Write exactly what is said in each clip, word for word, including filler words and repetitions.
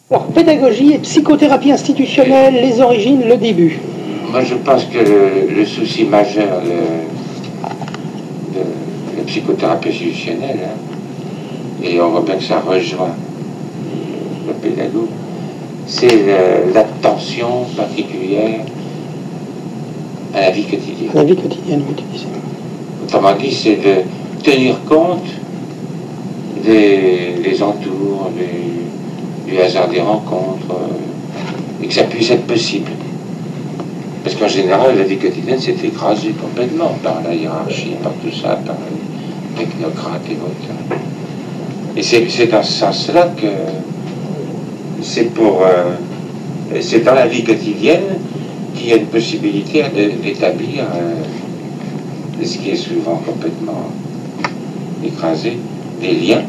Alors, pédagogie et psychothérapie institutionnelle, les origines, le début. Moi, je pense que le, le souci majeur de, de la psychothérapie institutionnelle, hein, et on voit bien que ça rejoint le pédagogue, c'est l'attention particulière à la vie quotidienne. À la vie quotidienne, oui, tu dis ça. Autrement dit, c'est de tenir compte des, des entours, des, du hasard des rencontres, euh, et que ça puisse être possible. Parce qu'en général, la vie quotidienne s'est écrasée complètement par la hiérarchie, par tout ça, par les technocrates et autres. Et c'est dans ce sens-là que c'est pour... Euh, c'est dans la vie quotidienne qu'il y a une possibilité d'établir euh, ce qui est souvent complètement écrasé, des liens,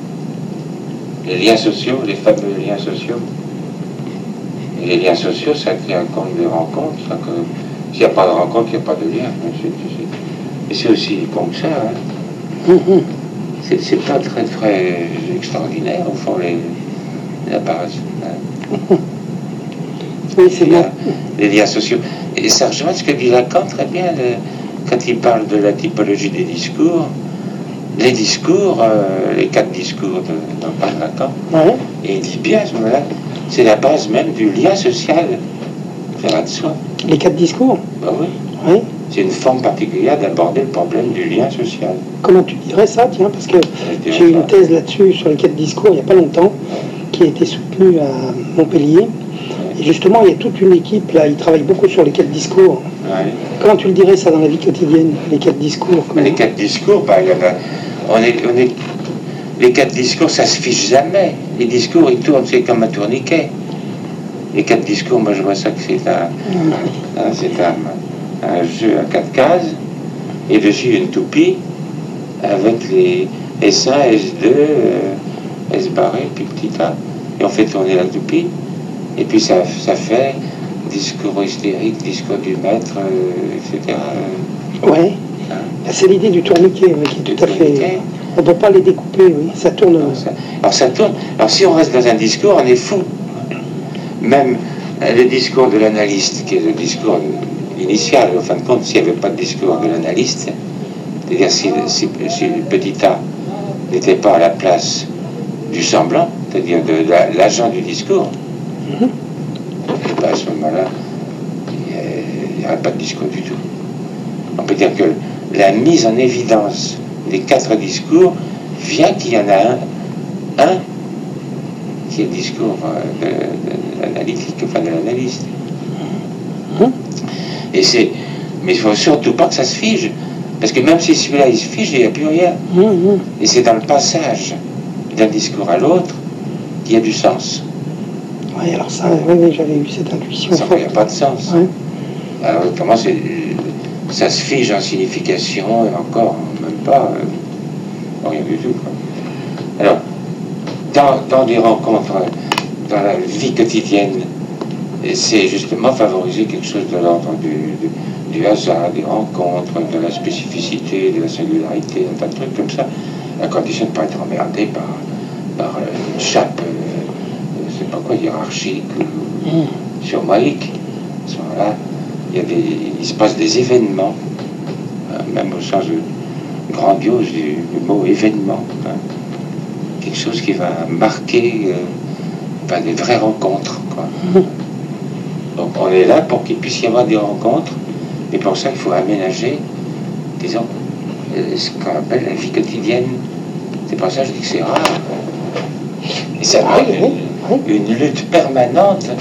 les liens sociaux, les fameux liens sociaux. Et les liens sociaux, ça tient compte des rencontres. S'il n'y a pas de rencontre, il n'y a pas de lien. Et c'est aussi comme ça. Hein. Mm-hmm. C'est pas très très extraordinaire, au fond, les, la base. Hein. Mm-hmm. Oui, c'est bien. Les liens sociaux. Et ça rejoint ce que dit Lacan très bien, le, quand il parle de la typologie des discours. Les discours, euh, les quatre discours dont parle Lacan, ouais. Et il dit bien à ce moment-là, c'est la base même du lien social, ça va de soi. Les quatre discours? Ben oui. Oui. C'est une forme particulière d'aborder le problème du lien social. Comment tu dirais ça, tiens, parce que j'ai eu une thèse là-dessus sur les quatre discours il n'y a pas longtemps, qui a été soutenue à Montpellier. Et justement, il y a toute une équipe, là, ils travaillent beaucoup sur les quatre discours. Ouais. Comment tu le dirais, ça, dans la vie quotidienne, les quatre discours? Comment... Les quatre discours, bah, il y en a, on est, on est, les quatre discours, ça se fiche jamais. Les discours, ils tournent, c'est comme un tourniquet. Les quatre discours, moi, je vois ça que c'est un, un, c'est un, un jeu à quatre cases, et dessus, une toupie, avec les S un, S deux, euh, S barré, puis petit A, et on fait tourner la toupie. Et puis ça, ça fait discours hystérique, discours du maître, euh, et cetera. Oui, hein? C'est l'idée du tourniquet, oui, qui est tout à fait... On ne doit pas les découper, oui, ça tourne... Alors ça, alors ça tourne. Alors si on reste dans un discours, on est fou. Même le discours de l'analyste, qui est le discours initial, en fin de compte, s'il n'y avait pas de discours de l'analyste, c'est-à-dire si, si, si le petit A n'était pas à la place du semblant, c'est-à-dire de, de l'agent du discours, mm-hmm. Et ben à ce moment-là, il n'y aurait pas de discours du tout. On peut dire que la mise en évidence des quatre discours vient qu'il y en a un, un qui est le discours de, de, de l'analytique, enfin de l'analyste. Mm-hmm. Et c'est, mais il ne faut surtout pas que ça se fige, parce que même si celui-là il se fige, il n'y a plus rien. Mm-hmm. Et c'est dans le passage d'un discours à l'autre qu'il y a du sens. Oui, alors ça, oui, oui, j'avais eu cette intuition. Ça, il n'y a pas de sens. Ouais. Alors, comment c'est, ça se fige en signification, et encore, même pas, euh, rien du tout, quoi. Alors, dans, dans des rencontres, dans la vie quotidienne, c'est justement favoriser quelque chose de l'ordre du, du, du hasard, des rencontres, de la spécificité, de la singularité, un tas de trucs comme ça, à condition de ne pas être emmerdé par, par une chape, euh, je ne sais pas quoi, hiérarchique, ou mmh. surmoïque. À ce moment-là, il, y a des, il se passe des événements, hein, même au sens grandiose du, du mot événement, hein, quelque chose qui va marquer euh, ben, des vraies rencontres, quoi. Mmh. Donc on est là pour qu'il puisse y avoir des rencontres, et pour ça il faut aménager, disons, ce qu'on appelle la vie quotidienne. C'est pour ça que je dis que c'est rare. Et ça va être une, une lutte permanente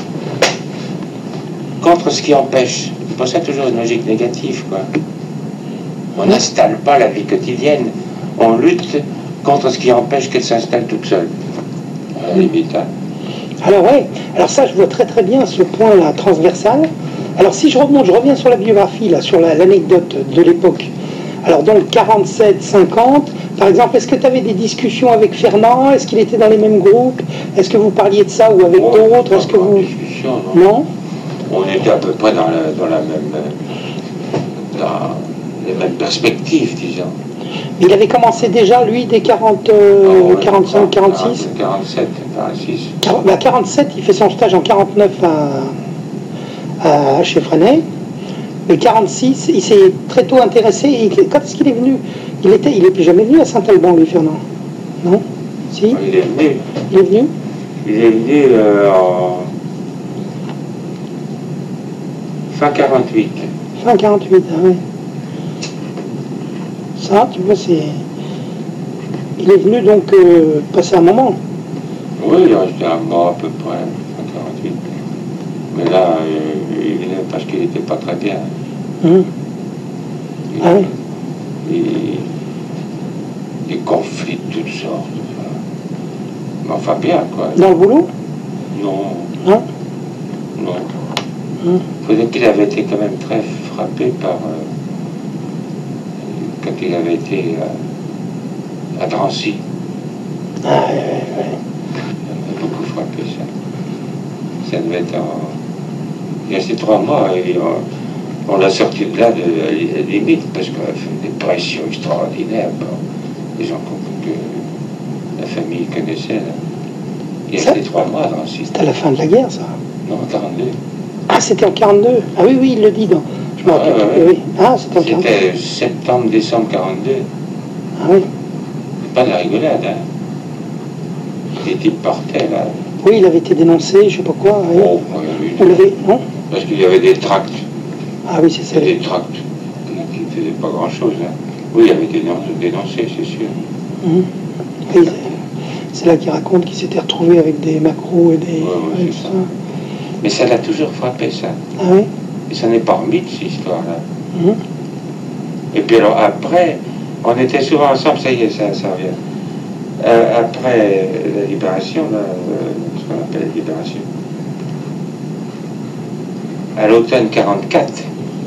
contre ce qui empêche. C'est pour ça toujours une logique négative, quoi. On n'installe pas la vie quotidienne, on lutte contre ce qui empêche qu'elle s'installe toute seule. À la limite, hein. Alors oui, alors ça je vois très très bien ce point-là transversal. Alors si je remonte, je reviens sur la biographie, là, sur l'anecdote de l'époque. Alors donc quarante-sept cinquante, par exemple, est-ce que tu avais des discussions avec Fernand? Est-ce qu'il était dans les mêmes groupes? Est-ce que vous parliez de ça ou avec oh, d'autres? Est-ce que vous... Non, non, on était à peu près dans la, dans la même dans les mêmes perspectives, disons. Mais il avait commencé déjà, lui, dès quarante, euh, oh, quarante-cinq, quarante-six quarante-sept, quarante-six. Bah, quarante-sept, il fait son stage en quarante-neuf à, à, chez Freinet. Mais quarante-six, il s'est très tôt intéressé. Et quand est-ce qu'il est venu? Il était, il n'est plus jamais venu à Saint-Alban, lui, Fernand. Non? Si? Il est venu. Il est venu? Il est venu euh, en fin quarante-huit. Fin quarante-huit, ah oui. Ça, tu vois, c'est... Il est venu donc euh, passer un moment. Oui, il est resté un mois à peu près, fin quarante-huit. Mais là, euh, il venait parce qu'il n'était pas très bien. Hum. Il, Ah oui. il- des conflits de toutes sortes. Enfin, mais enfin bien, quoi. Dans le boulot? Non, Non? non. Hum. Il faut dire qu'il avait été quand même très frappé par... euh, quand il avait été euh, à Drancy. Ah, ouais, ouais, ouais. Ça m'a beaucoup frappé, ça. Ça devait être en... Il y a ces trois mois, et on, on l'a sorti de là de, à la limite, parce qu'on a fait des pressions extraordinaires. Bon, des gens que, que la famille connaissait, là. Il y a Ça, ces trois mois à Drancy. c'était à la fin de la guerre, ça. Non, en quarante-deux. Ah, c'était en quarante-deux. Ah oui, oui, il le dit. Dans... Je me rappelle. Ouais, ouais, ouais. Oui. Ah, c'était en quarante-deux. C'était septembre, décembre quarante-deux. Ah oui. C'est pas de la rigolade, hein. Les types partaient, là. Oui, il avait été dénoncé, je sais pas quoi. Oui. Oh, moi, il y avait eu- Vous l'avez, non? Parce qu'il y avait des tracts. Ah oui, c'est ça. Des tracts qui ne faisaient pas grand-chose, hein. Oui, il avait été dénoncé, c'est sûr. Mhm. Et c'est là qu'il raconte qu'il s'était retrouvé avec des macros et des... Ouais, ouais, ouais, c'est tout ça. Mais ça l'a toujours frappé, ça. Ah oui. Et ça n'est pas remis de cette histoire-là. Mhm. Et puis alors après, on était souvent ensemble, ça y est, ça, ça revient. Euh, après la libération, là, euh, ce qu'on appelle la libération, à l'automne quarante-quatre,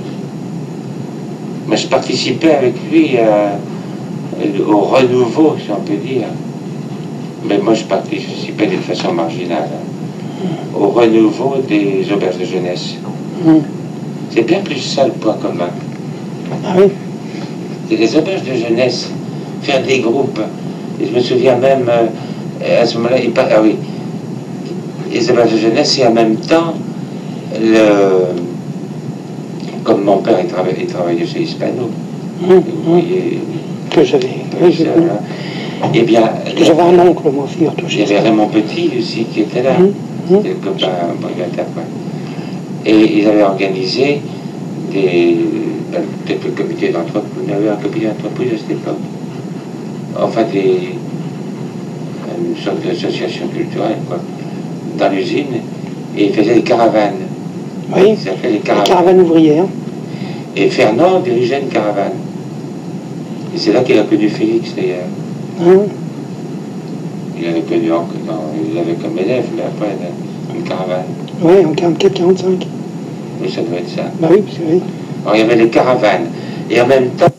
moi je participais avec lui à- au renouveau, si on peut dire. Mais moi je participais d'une façon marginale, hein, au renouveau des auberges de jeunesse. Mhm. C'est bien plus ça le point commun. Ah oui. C'est les auberges de jeunesse, faire des groupes. Et je me souviens même, euh, à ce moment-là, il par... ah oui, les auberges de jeunesse, et en même temps, le... comme mon père, il travaillait, il travaillait chez Hispano, Mhm. vous voyez, Que j'avais. Oui, je... ça, là. Eh bien, que j'avais un oncle, moi, figure-toi. il y avait Raymond Petit aussi qui était là, Mhm. Mhm. c'était le copain brigadier, quoi. Et ils avaient organisé des, ben, peut-être le comité d'entreprise, vous avez un comité d'entreprise à cette époque, enfin des, une sorte d'association culturelle, quoi, dans l'usine, et ils faisaient des caravanes. Oui. Ils s'appelaient les La caravanes. caravane ouvrière. Et Fernand dirigeait une caravane. Et c'est là qu'il a connu Félix, d'ailleurs. Hein. Il avait connu, en- non, il l'avait comme élève, mais après, une caravane. Oui, en quarante-quatre quarante-cinq. Oui, ça doit être ça. Bah oui, parce que oui. Alors, il y avait les caravanes. Et en même temps,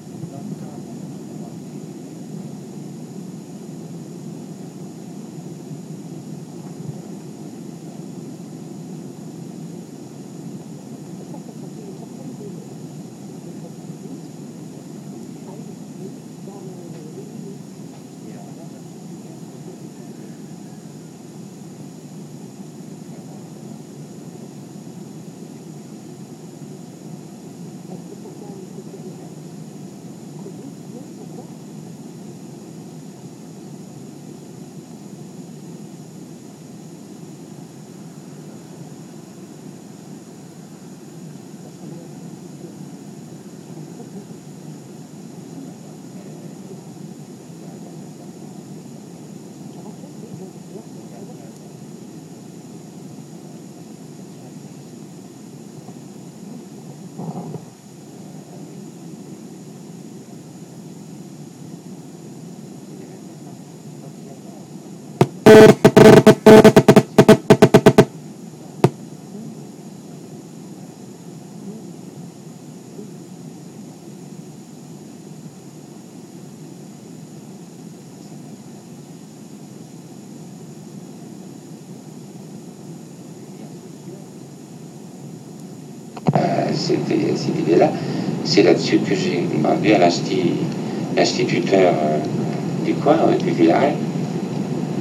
c'était cette idée-là. C'est là-dessus que j'ai demandé à l'insti- l'instituteur euh, du coin, euh, du Villaret,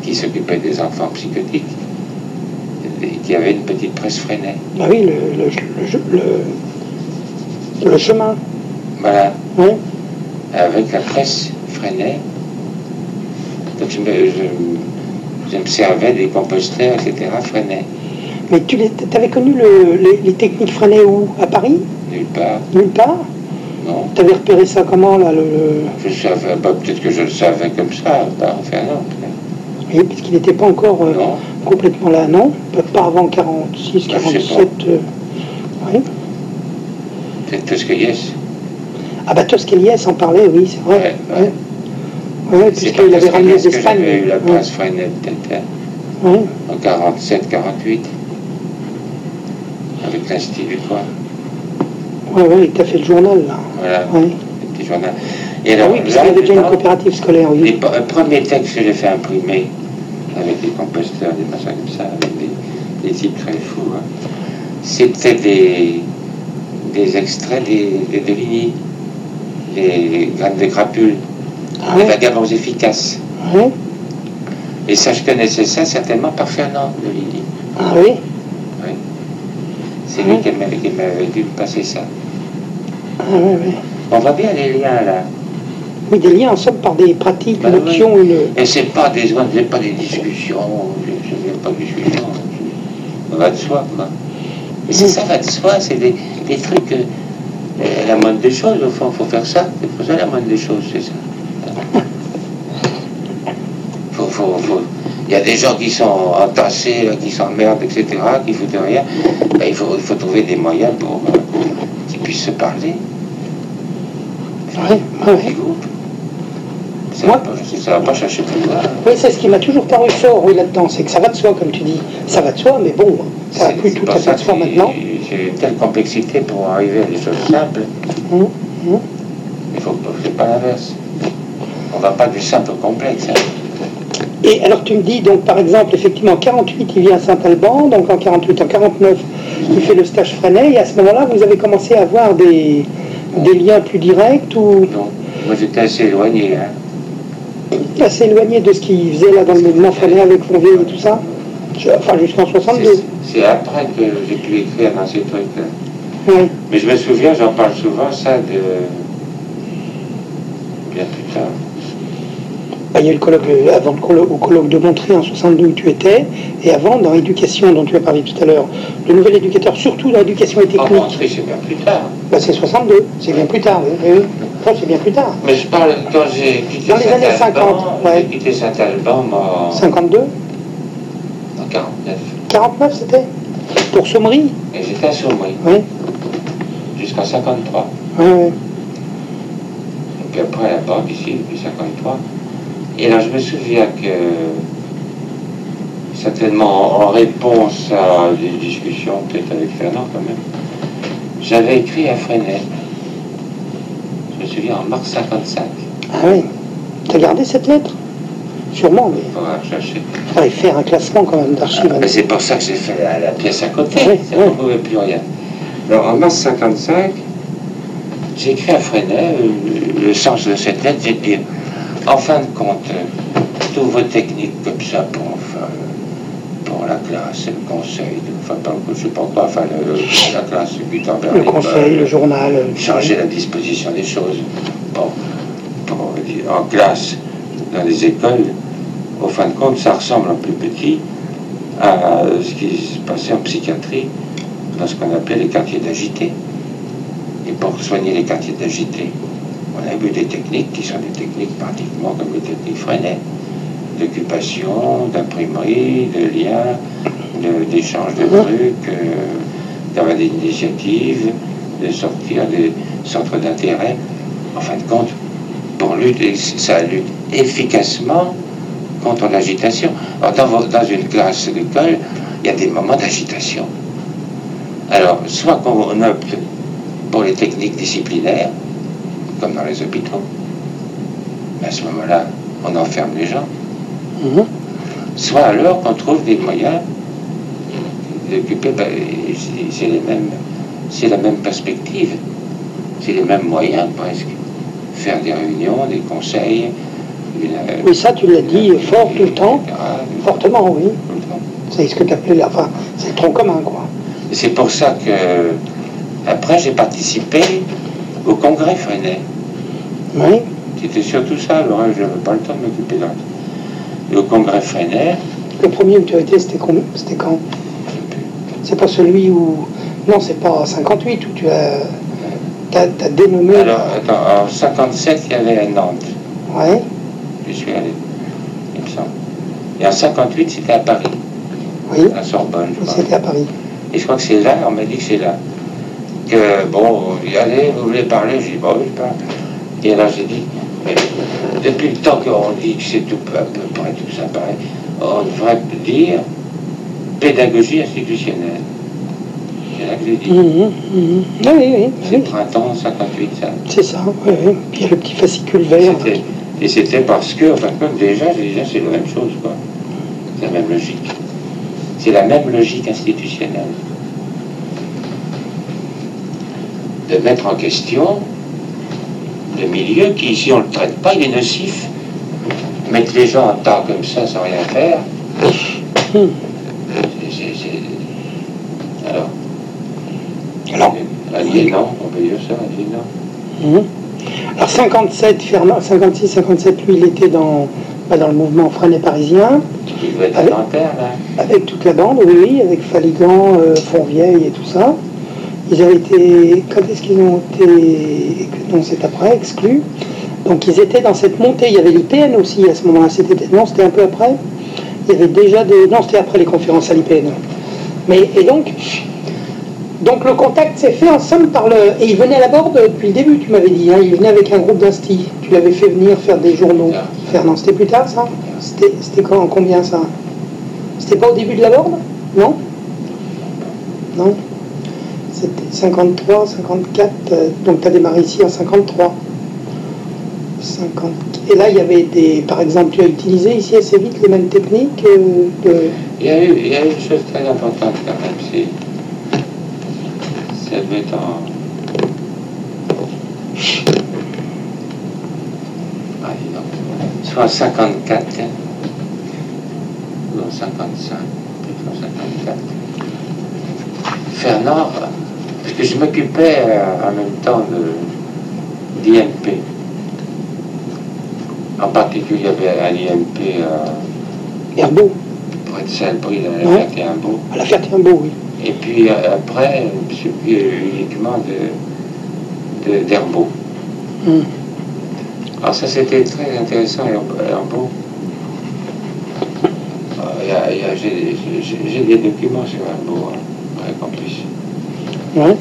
qui s'occupait des enfants psychotiques, et qui avait une petite presse Freinet. Bah oui, le, le, le, le, le chemin. Voilà. Oui. Avec la presse Freinet. Donc je me, je, je me servais des composteurs, et cetera, Freinet. Mais tu avais connu le, les, les techniques Freinet où? À Paris? Nulle part. Nulle part? Non. Tu avais repéré ça comment, là le, le... Je savais, bah, peut-être que je le savais comme ça, pas, enfin non. Oui, parce qu'il n'était pas encore euh, complètement là, non? Pas avant quarante-six, quarante-sept. Euh, oui. Peut-être Tosquelles. Ah bah Tosquelles en parlait, oui, c'est vrai. Ouais, ouais. Ouais. Ouais, puisqu'il avait ramené d'Espagne. J'avais eu la presse ouais. Freinet, peut-être, hein, ouais. En quarante-sept quarante-huit, avec l'Institut, quoi. Oui, oui, tu as fait le journal, là. Voilà, ouais. le petit journal. Et alors, ah oui, puisqu'il y avait déjà une coopérative scolaire, oui. Les premiers textes que j'ai fait imprimer, avec des composteurs, des machins comme ça, avec des, des types très fous, hein, c'était des, des extraits des, des Deligny, les graines de crapules, ah, les ouais. vagabonds efficaces. Ouais. Et ça, je connaissais ça certainement par Fernand Deligny. Ah oui? Oui. C'est lui qui m'avait dû passer ça. Ah oui, oui. On voit bien les liens là. Oui, des liens en somme par des pratiques, ben, une option, oui. une... Et c'est pas des c'est pas des discussions, je ne pas de discussions, ça va de soi, quoi. Mais c'est ça va de soi, c'est des, des trucs, euh, la moindre des choses, au fond, il faut faire ça, c'est pour ça la moindre des choses, c'est ça. Faut, faut, faut. Il y a des gens qui sont entassés, qui s'emmerdent, et cetera, qui foutent rien. Ben, il, faut, il faut trouver des moyens pour euh, qu'ils puissent se parler. Oui, oui. Ça Moi, ne va pas chercher plus loin. Oui, c'est ce qui m'a toujours paru fort oui, là-dedans, c'est que ça va de soi, comme tu dis. Ça va de soi, mais bon, ça va plus tout à fait de soi maintenant. J'ai une telle complexité pour arriver à des choses simples. Mmh, mmh. Il faut c'est pas l'inverse. On ne va pas du simple au complexe. Hein. Et alors tu me dis, donc par exemple, effectivement, en quarante-huit, il vient à Saint-Alban, donc en quarante-huit, en quarante-neuf, il fait le stage Freinet, et à ce moment-là, vous avez commencé à avoir des, des liens plus directs ou... Non, moi j'étais assez éloigné. Hein. Assez éloigné de ce qu'il faisait là dans le mouvement Freinet avec Fonvieille et tout ça? Enfin, jusqu'en soixante-deux. C'est après que j'ai pu écrire dans ces trucs-là. Oui. Mais je me souviens, j'en parle souvent, ça, de... bien plus tard. Bah, il y a eu le colloque, avant le colloque, au colloque de Montré en soixante-deux où tu étais, et avant, dans l'éducation dont tu as parlé tout à l'heure, le nouvel éducateur, surtout dans l'éducation et technique. En Montré, c'est bien plus tard. Bah, c'est soixante-deux, c'est bien plus tard, oui. oui. Enfin, c'est bien plus tard. Mais je parle, quand j'ai quitté dans les années cinquante, ouais. J'ai quitté Saint-Alban en... cinquante-deux En quarante-neuf. quarante-neuf, c'était pour Saumery. Et j'étais à Saumery. Oui. Jusqu'en cinquante-trois. Oui, oui. Et puis après, à la banque, ici, depuis cinquante-trois. Et là, je me souviens que, certainement en réponse à des discussions, peut-être avec Fernand quand même, j'avais écrit à Freinet. Je me souviens en mars cinquante-cinq. Ah oui. Tu as gardé cette lettre? Sûrement, mais... Il faudra chercher. Il faudrait faire un classement quand même d'archives. Ah, mais c'est pour ça que j'ai fait la, la pièce à côté. Oui, ça oui. ne pouvait plus rien. Alors, en mars cinquante-cinq, j'ai écrit à Freinet, le, le sens de cette lettre, c'est de dire, en fin de compte, toutes vos techniques comme ça pour, enfin, pour la classe, le conseil, enfin, pas, je ne sais pas quoi, enfin, le, la classe, le Gutenberg, le conseil, le journal. Changer la disposition des choses. Bon, pour dire, en classe, dans les écoles, au fin de compte, ça ressemble en plus petit à ce qui se passait en psychiatrie dans ce qu'on appelait les quartiers d'agités. Et pour soigner les quartiers d'agités, on a vu des techniques qui sont des techniques pratiquement comme les techniques Freinet, d'occupation, d'imprimerie, de lien, d'échange de, de trucs, euh, d'avoir des initiatives, de sortir des centres d'intérêt. En fin de compte, pour lutter, ça lutte efficacement contre l'agitation. Dans, dans une classe d'école, il y a des moments d'agitation. Alors, soit qu'on opte pour les techniques disciplinaires, comme dans les hôpitaux, mais à ce moment-là, on enferme les gens. Mmh. Soit alors qu'on trouve des moyens d'occuper, ben, c'est les mêmes, c'est la même perspective, c'est les mêmes moyens presque. Faire des réunions, des conseils, Oui, ça, tu l'as dit fort tout le temps. Fortement, oui. C'est ce que tu appelais la... Enfin, c'est le tronc commun, quoi. Et c'est pour ça que, après, j'ai participé au congrès Freinet. Oui. C'était surtout ça, le reste, je n'avais pas le temps de m'occuper d'un. Et au congrès Freinet... Le premier où tu as été, c'était quand, c'était quand C'est pas celui où... Non, c'est pas cinquante-huit où tu as... T'as, t'as dénommé... Alors, attends, en cinquante-sept, il y avait à Nantes. Ouais. Je suis allé, il me semble. Et en cinquante-huit, c'était à Paris. Oui. À Sorbonne, je crois. C'était à Paris. Et je crois que c'est là, on m'a dit que c'est là. Que, bon, y allez, vous voulez parler? J'ai dit, bon, oui, je parle. Et alors j'ai dit, mais depuis le temps qu'on dit que c'est tout à peu près tout ça pareil, on devrait dire pédagogie institutionnelle. C'est là que j'ai dit. Mmh, mmh. Oui, oui, oui. C'est le printemps cinquante-huit, ça. C'est ça, oui, oui. Puis il y a le petit fascicule vert. C'était, et c'était parce que, enfin, déjà, déjà c'est la même chose, quoi. C'est la même logique. C'est la même logique institutionnelle. De mettre en question le milieu qui, si on ne le traite pas, il est nocif. Mettre les gens en tas comme ça sans rien faire. Mmh. C'est, c'est, c'est... Alors, Alors, aliénant, on peut dire ça, aliénant. Mmh. Alors cinquante-sept, Fernand, cinquante-six, cinquante-sept, lui, il était dans, bah, dans le mouvement Freinet parisien. Il doit être avec, Nanterre, là. Avec toute la bande, oui, oui, avec Faligan, euh, Fontvieille et tout ça. Ils avaient été, quand est-ce qu'ils ont été, non, c'est après, exclus. Donc ils étaient dans cette montée, il y avait l'I P N aussi à ce moment-là, c'était, non, c'était un peu après. Il y avait déjà des, non, c'était après les conférences à l'I P N. Mais, et donc, donc le contact s'est fait en somme par le... Et il venait à la Borde depuis le début, tu m'avais dit, hein, il venait avec un groupe d'instis. Tu l'avais fait venir faire des journaux. Fernand, c'était plus tard ça? C'était, c'était quand, combien ça? C'était pas au début de la Borde? Non? Non? C'était cinquante-trois, cinquante-quatre, euh, donc tu as démarré ici en cinquante-trois. cinquante... Et là, il y avait des... Par exemple, tu as utilisé ici assez vite les mêmes techniques euh, de... Il y a eu, il y a eu une chose très importante quand même, c'est... Ça devait être en... Ah, dis donc. Soit en cinquante-quatre, ou en cinquante-cinq, peut-être en cinquante-quatre. Fernand, parce que je m'occupais euh, en même temps de d'I M P. En particulier, il y avait un I M P à Herbeau. près de Salbris, dans la Ouais. Ferté-Imbeau. À la Ferté-Imbeau, oui. Et puis euh, après, je suis uniquement de, de, d'Herbeau. Hum. Alors ça, c'était très intéressant, Herbeau. Euh, y a, y a, j'ai, j'ai, j'ai des documents sur Herbeau, hein, très complice. Ouais.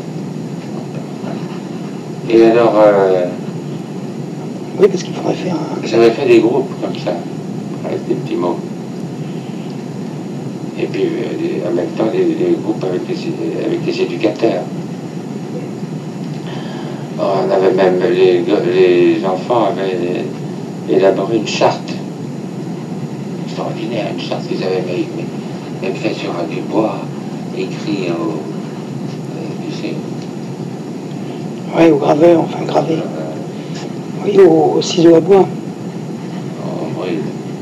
Et alors, euh, Oui, parce qu'il faudrait faire un... j'avais fait des groupes comme ça, avec des petits mots. Et puis, euh, des, en même temps, des, des groupes avec des, avec des éducateurs. On avait même, les, les enfants avaient élaboré une charte extraordinaire, une charte qu'ils avaient même faite sur du bois, écrit au, euh, tu sais, Oui, au graveur, enfin gravé. euh, Oui, au, au ciseau à bois. au brûle.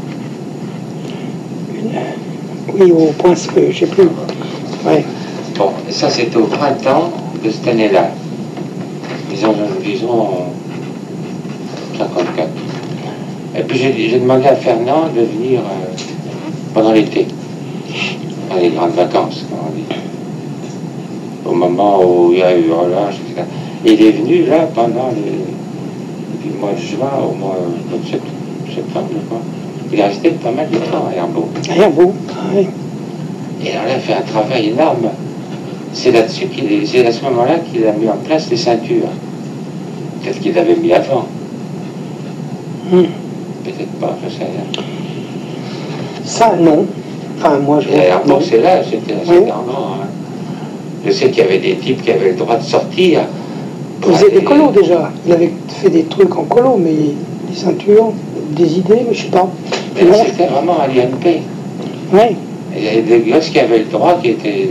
Oui, au point, je sais plus. Ouais. Bon, ça c'était au printemps de cette année-là. Disons, disons cinquante-quatre. Et puis j'ai, j'ai demandé à Fernand de venir euh, pendant l'été, dans les grandes vacances, comme on dit. Au moment où il y a eu relâche, et cetera. Et il est venu là pendant le, le mois de juin au mois de septembre, je crois. Il est resté pas mal de temps à Herbeau. À Herbeau, oui. Et alors là, il a fait un travail énorme. C'est là-dessus qu'il est, c'est à ce moment-là qu'il a mis en place les ceintures. Peut-être qu'il l'avait mis avant. Hum. Peut-être pas, je sais rien. Ça, non. Enfin, moi, je... Et Herbeau, non. c'est là, c'était, c'était Oui. en grand. Hein. Je sais qu'il y avait des types qui avaient le droit de sortir. Il faisait des colos déjà. Il avait fait des trucs en colo, mais des ceintures, des idées, mais je sais pas. Mais là, c'était vraiment à l'I M P. Oui. Il y avait des gosses qui avaient le droit, qui étaient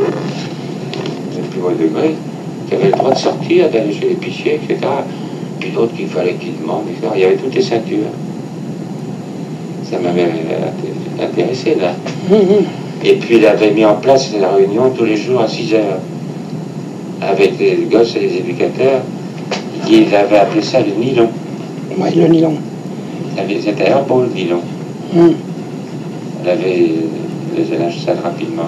de plus haut degré, qui avaient le droit de sortir, d'aller chez l'épicier, et cetera. Puis d'autres qu'il fallait qu'ils demandent, et cetera. Il y avait toutes les ceintures. Ça m'avait intéressé, là. Mmh. Et puis il avait mis en place la réunion tous les jours à six heures, avec les gosses et les éducateurs. Il avait appelé ça le nylon. Oui, le nylon. C'était un beau le nylon. Mmh. Elle avait les linges sales rapidement.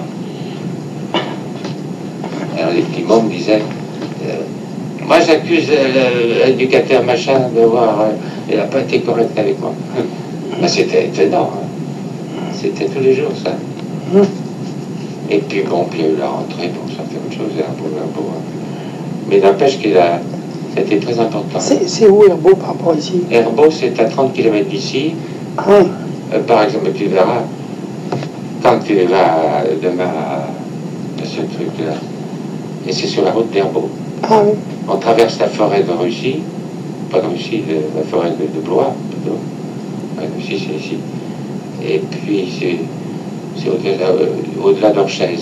Alors les petits mômes disaient euh, moi j'accuse l'éducateur machin de voir, euh, il n'a pas été correct avec moi. Ben, c'était étonnant. Hein. C'était tous les jours ça. Mmh. Et puis bon, puis il y a eu la rentrée, bon, ça fait autre chose, Herbeau, Herbeau. Hein. Mais n'empêche qu'il a. C'était très important. C'est où Herbeau par rapport ici? Herbeau, c'est à trente kilomètres d'ici. Ah. Euh, par exemple, tu verras, quand tu vas demain à ce truc-là, et c'est sur la route d'Herbeau. Ah oui. On traverse la forêt de Russie, pas de Russie, de, la forêt de, de Blois, plutôt. Ouais, Russie, c'est ici. Et puis, c'est au-delà euh, au-delà d'Orchaise.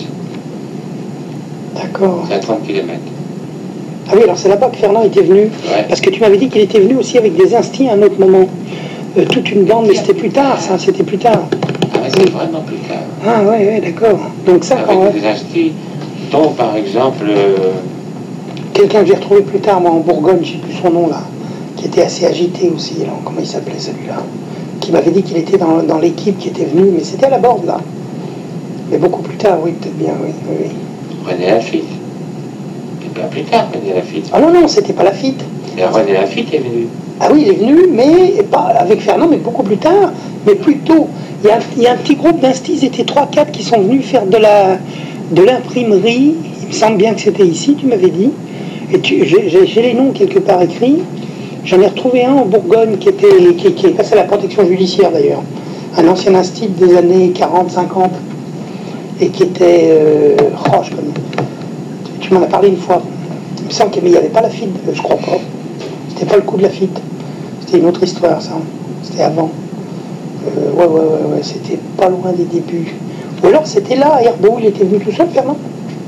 D'accord. C'est à trente kilomètres. Ah oui, alors c'est là-bas que Fernand était venu. Ouais. Parce que tu m'avais dit qu'il était venu aussi avec des instits à un autre moment. Euh, toute une bande, mais c'était plus tard, ça, c'était plus tard. Ah ouais, c'est vraiment plus tard. Ah oui, oui, d'accord. Donc ça, avec quand des instits, dont par exemple... Euh... quelqu'un que j'ai retrouvé plus tard, moi, en Bourgogne, je ne sais plus son nom, là, qui était assez agité aussi, là. Comment il s'appelait, celui-là? Qui m'avait dit qu'il était dans, dans l'équipe qui était venue, mais c'était à la Borde, là. Mais beaucoup plus tard, oui, peut-être bien, oui, oui, oui. René Lafitte. Et bien plus tard, René Lafitte. Ah non, non, c'était pas Lafitte. Et René Lafitte est venu. Ah oui, il est venu, mais pas avec Fernand, mais beaucoup plus tard, mais plus tôt. Il y a, il y a un petit groupe d'instis, ils étaient trois quatre qui sont venus faire de la de l'imprimerie. Il me semble bien que c'était ici, tu m'avais dit. Et j'ai les noms quelque part écrits. J'en ai retrouvé un en Bourgogne qui était qui, qui est passé à la protection judiciaire d'ailleurs. Un ancien instit des années quarante cinquante et qui était euh, oh, je connais. Tu, tu m'en as parlé une fois. Il me semble qu'il n'y avait pas Lafitte, je crois pas. C'était pas le coup de Lafitte. C'était une autre histoire, ça. C'était avant. Euh, ouais, ouais, ouais, ouais. C'était pas loin des débuts. Ou alors c'était là, à Herbeau, il était venu tout seul, Fernand?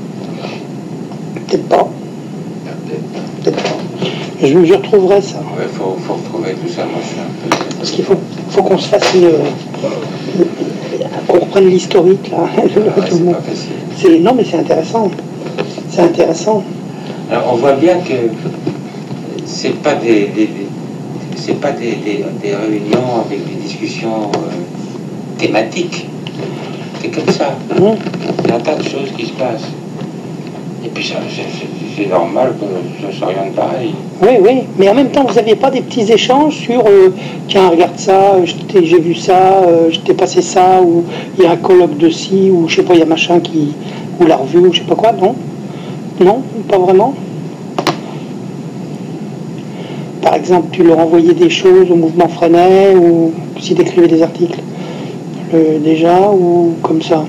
Peut-être pas. Peut-être pas. Je, je retrouverai ça. Il ouais, faut, faut retrouver tout ça, moi je suis un peu... Parce qu'il faut, faut qu'on se fasse une... qu'on reprenne l'historique, là. Ah, c'est pas facile. Non, mais c'est intéressant. C'est intéressant. Alors on voit bien que c'est pas des, des, des c'est pas des, des, des réunions avec des discussions euh, thématiques. C'est comme ça. Mmh. Il y a un tas de choses qui se passent. Et puis c'est normal que ça s'oriente pareil. Oui, oui, mais en même temps, vous n'aviez pas des petits échanges sur euh, tiens, regarde ça, j'ai vu ça, euh, je t'ai passé ça, ou il y a un colloque de ci, ou je sais pas, il y a machin qui. Ou la revue, ou je sais pas quoi, non? Non, pas vraiment. Par exemple, tu leur envoyais des choses au mouvement Freinet, ou si tu écrivais des articles, le, déjà, ou comme ça.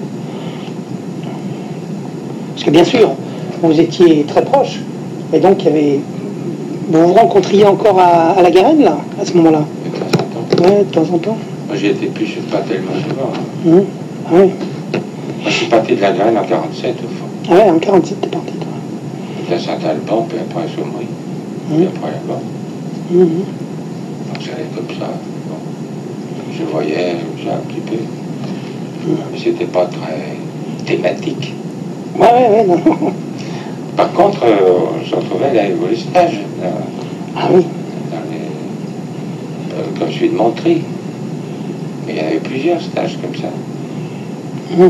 Parce que bien sûr, vous étiez très proches, et donc il y avait... Vous vous rencontriez encore à, à la Garenne, là, à ce moment-là? De temps en temps. Ouais, de temps en temps. Moi j'y étais plus, je suis pas tellement souvent. Hein. Mmh. Ah oui. Moi je suis parti de la Garenne en quarante-sept au fond. Ah ouais, en quarante-sept t'es parti, toi. De Saint-Alban, puis après à Saumry, Mmh. puis après là-bas. Mmh. Donc j'allais comme ça. Bon. Je voyais ça un petit peu. Mmh. Mais c'était pas très thématique. Ouais, ouais, ouais, non. Par contre, euh, on se retrouvait là, les stages. Là, Ah oui. dans les, euh, comme celui de Montry. Mais il y en avait plusieurs stages comme ça. Mmh.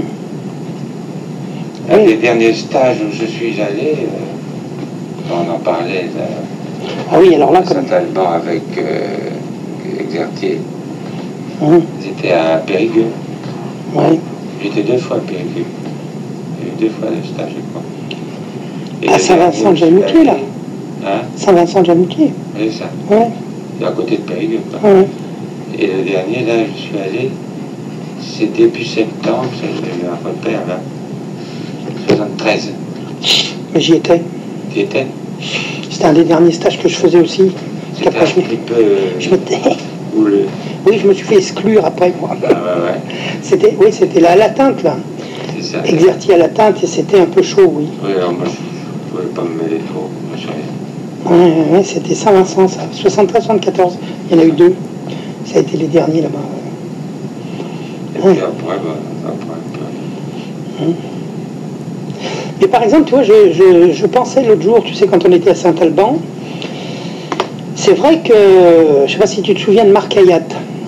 Un Oui. des derniers stages où je suis allé, euh, on en parlait, là, Ah oui, alors là, comme... Saint-Alban avec euh, Exertier. Mmh. C'était à Périgueux. Ouais. J'étais deux fois à Périgueux. J'ai eu deux fois le stage, je crois. Et À le Saint-Vincent de dernier, je suis Jamouquet, là. allé- Hein? Saint-Vincent de Jamouquet. C'est ça. Ouais. C'est à côté de Périgueux, quoi. Ouais. Et le dernier, là, je suis allé, c'est début septembre, ça, j'ai eu un repère, là. soixante-treize. Mais j'y étais. Tu étais? C'était un des derniers stages que je faisais aussi. Parce C'était un qu'après, je, petit peu euh, je me... houleux. Oui, je me suis fait exclure après, moi. Ah ouais, ouais, C'était, oui, c'était là à la teinte, là. c'est ça. Exertier à la teinte, et c'était un peu chaud, oui. Oui, alors moi, je ne voulais pas me mêler trop, moi, je savais. Ouais, ouais, c'était Saint-Vincent, ça. soixante-treize soixante-quatorze. Il y en a eu deux. Ça a été les derniers là-bas. Et Ouais. puis après, bah, après, Hum. Mais par exemple, tu vois, je, je, je pensais l'autre jour, tu sais, quand on était à Saint-Alban, c'est vrai que, je ne sais pas si tu te souviens de Marc Hayat.